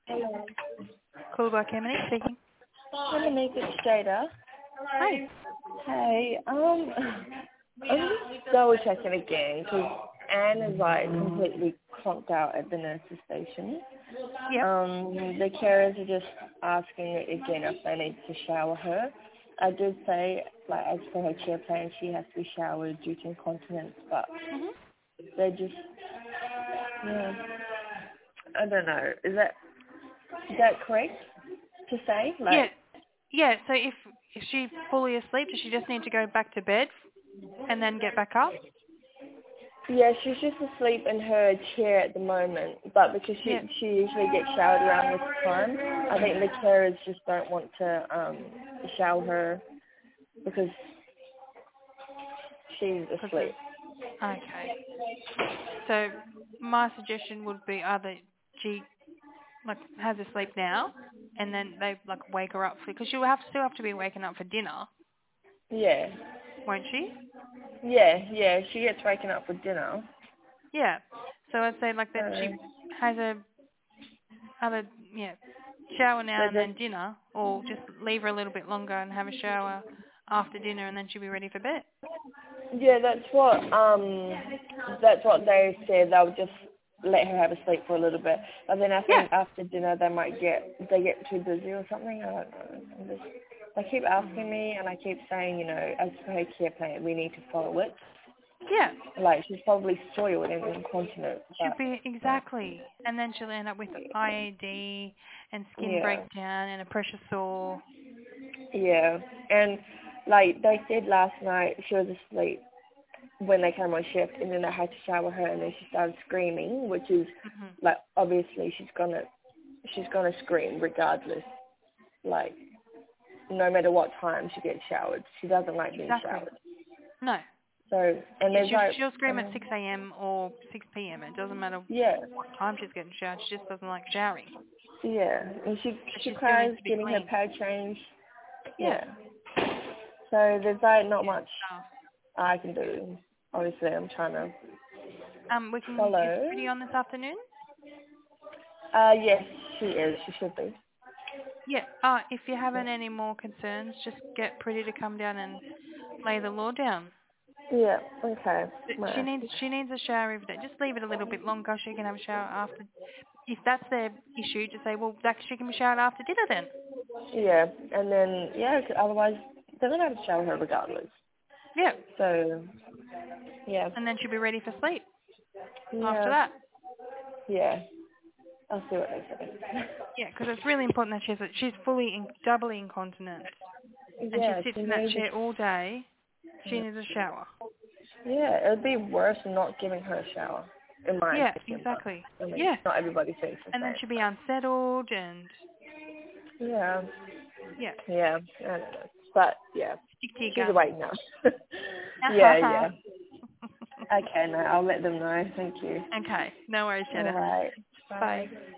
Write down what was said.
Cool by Monique speaking. Hi, Monique, it's Jada. Hi. Hey, I'm just double checking again because Anne is like completely conked out at the nurse's station. Yep. The carers are just asking again if they need to shower her. I did say, like, as per her care plan, she has to be showered due to incontinence, but Mhm. they just, yeah, I don't know. Is that correct to say? Yeah. Like, Yeah. So if she's fully asleep, does she just need to go back to bed and then get back up? yeah, she's just asleep in her chair at the moment, but because Yeah. she usually gets showered around this time, I think the carers just don't want to shower her because she's asleep. Okay. So my suggestion would be either she has her sleep now, and then they wake her up because she'll still have to be waking up for dinner, Yeah, won't she? yeah, she gets waken up for dinner. Yeah. So I'd say that she So has a either shower now they and then just, dinner, or just leave her a little bit longer and have a shower after dinner, and then she'll be ready for bed. yeah, that's what they said. They'll just let her have a sleep for a little bit, but then I Yeah. think after dinner they get too busy or something. I don't know. They keep asking me, and I keep saying, as per her care plan, we need to follow it. Yeah. Like, she's probably soiled and incontinent, She'll but be exactly, and then she'll end up with IAD and skin yeah, breakdown and a pressure sore. yeah. And like they said last night, she was asleep when they came on shift, and then they had to shower her, and then she started screaming, which is Mhm. like obviously she's gonna scream regardless. Like, no matter what time she gets showered, she doesn't like being Exactly. showered. No. So, and Yeah, there's like, she'll scream at 6 a.m. or 6 p.m. It doesn't matter yeah, what time she's getting showered. She just doesn't like showering. yeah, and But she she still needs cries to be getting her clean. pad changed. Yeah. Yeah. So there's like not Yeah. much I can do. Obviously, I'm trying to Is follow. Pretty on this afternoon? Yes, she is. She should be. Yeah. If you're having any more concerns, just get Pretty to come down and lay the law down. Yeah. Okay. She Well, needs a shower every day. Just leave it a little bit longer. She can have a shower after. If that's their issue, just say, well, she can be showered after dinner then. yeah, and then yeah, 'cause otherwise they're gonna have to shower her regardless. Yeah. So yeah, And then she'll be ready for sleep after yeah, that. yeah. I'll see what they say. Yeah, because it's really important that she's doubly incontinent, and she Yeah, sits she in that needs. chair all day. She needs a shower. Yeah, it would be worse not giving her a shower, in my Yeah, opinion. But exactly. I mean, Yeah, not everybody thinks the and then same. she'll be unsettled, and Yeah, yeah, yeah. I don't know. But yeah, stick to your she's guns. awake now. Yeah, yeah. Okay, no, I'll let them know. Thank you. Okay, no worries, All Jenna. right. Bye. Bye.